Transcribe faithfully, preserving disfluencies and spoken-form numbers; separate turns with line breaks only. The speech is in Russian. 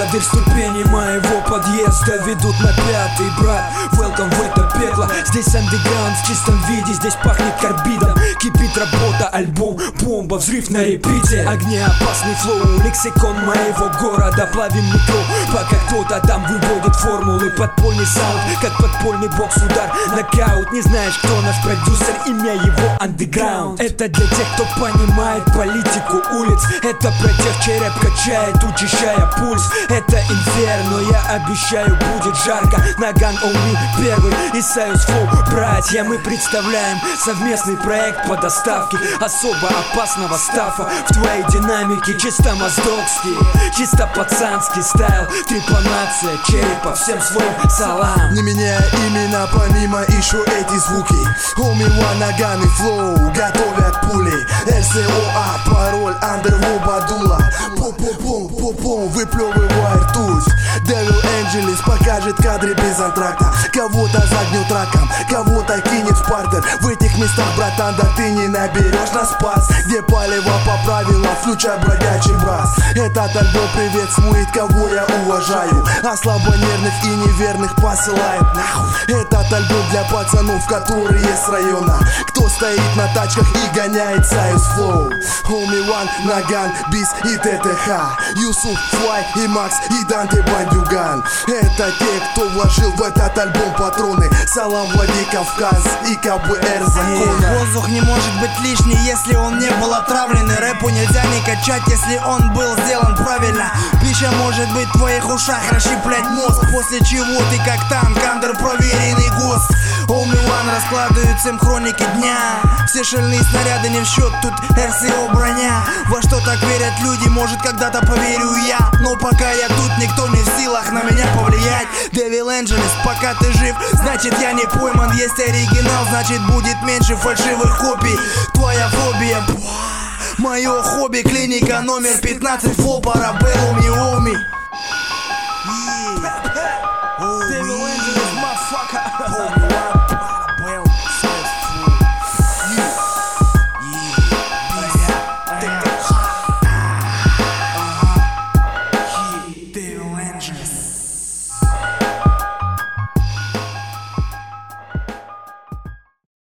Богатырь, ступени моего подъезда ведут на пятый, брат. Welcome в это пекло. Здесь андеграунд в чистом виде, здесь пахнет карбидом. Кипит работа, альбом, бомба, взрыв на репите. Огнеопасный флоу, лексикон моего города. Плавим метро, пока кто-то там выводит формулы. Подпольный саунд, как подпольный бокс-удар. Нокаут, не знаешь, кто наш продюсер, имя его андеграунд. Это для тех, кто понимает политику улиц. Это про тех, чей рэп качает, учащая пульс. Это инферно, я обещаю, будет жарко. Наган Оми первый и Союз Флоу, братья. Мы представляем совместный проект по доставке особо опасного стафа в твоей динамике. Чисто моздокский, чисто пацанский стайл. Трепанация черепа, всем свой салам.
Не меняя имена, помимо ищу эти звуки. Оми One, Наган и Флоу готовят пули. эл си о а, пароль, андерлоба дула. Пум-пум-пум-пум-пум, выплевывай ртуть. Devil Angelis покажет кадры без антракта. Кого-то загнет раком, кого-то кинет в партер. В этих местах, братан, да ты не наберешь на спас. Где палево по правилам, включай бродячий брас. Этот альбом приветствует, кого я уважаю, а слабонервных и неверных посылает нахуй. Этот альбом для пацанов, которые с района, кто стоит на тачках и гоняет Союз Флоу. Оми One, Наган, Биз и ТТХ, Юсуф, Флай и Макс и Данте Бандюган. Это те, кто вложил в этот альбом патроны. Салам Владикавказ и КБР закона.
Воздух не может быть лишний, если он не был отравлен. И рэпу нельзя не качать, если он был сделан правильно. Пища может быть в твоих ушах, расщеплять мозг, после чего ты как танк, андер проверенный ГОСТ. Оми One раскладывают всем хроники дня. Все шальные снаряды не в счет, тут эр си о броня. Во что так верят люди, может когда-то поверю я. Но пока я тут, никто не в силах на меня повлиять. Devil Angelis, пока ты жив, значит я не пойман. Есть оригинал, значит будет меньше фальшивых копий. Твоя фобия, мое хобби, клиника номер пятнадцать, флоу, парабеллум и Оми.